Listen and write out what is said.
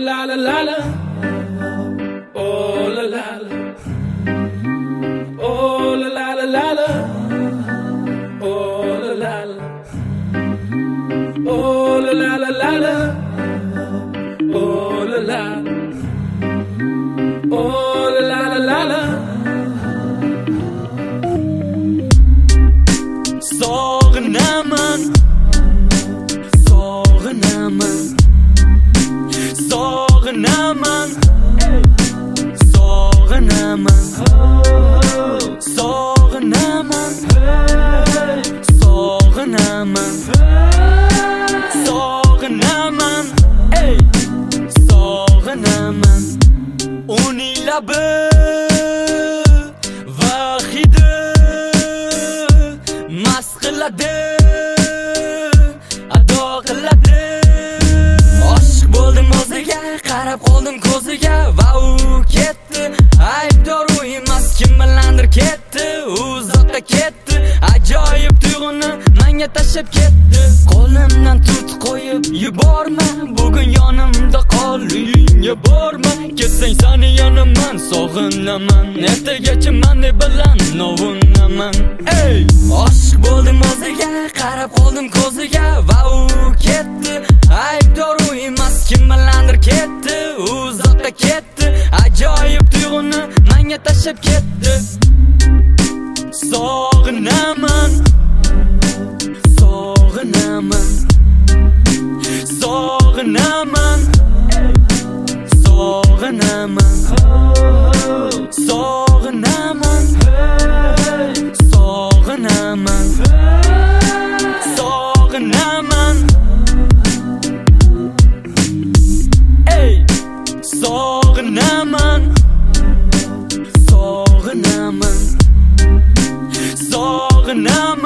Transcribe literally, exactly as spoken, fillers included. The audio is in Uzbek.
la la la la. Oh la la la. Oh la la la la la. Oh la la la. Oh la la la la la. Oh la la. Oh la la la la la. Sog'inaman, sog'inaman, sog'inaman, sog'inaman, sog'inaman, sog'inaman, sog'inaman, ey, sog'inaman. Uning labi va hidi mast qiladi, ado qiladi. Oshiq bo'ldim o'ziga, qarab qoldim ko'ziga va u ketdi. Aybdor u emas, kim bilandir ketdi, u uzoqqa ketdi. Ajoyib tuyg'uni menga tashlab ketdi. Qo'limdan tut qo'yib yuborma, bugun yonimda qol, uyingga borma. Ketsang seni yonaman, sog'inaman, ertagacha meni bilan novunaman. Ey, oshiq bo'ldim o'ziga, qarab qoldim ko'ziga va u ketdi. Aybdor u emas, kim bilandir ketdi, u uzoqqa ketdi. Ajoyib tuyg'uni menga tashlab ketdi. Sog'inaman, sog'inaman, sog'inaman, sog'inaman, sog'inaman, sog'inaman, sog'inaman, ey, sog'inaman, sog'inaman, sog'inaman.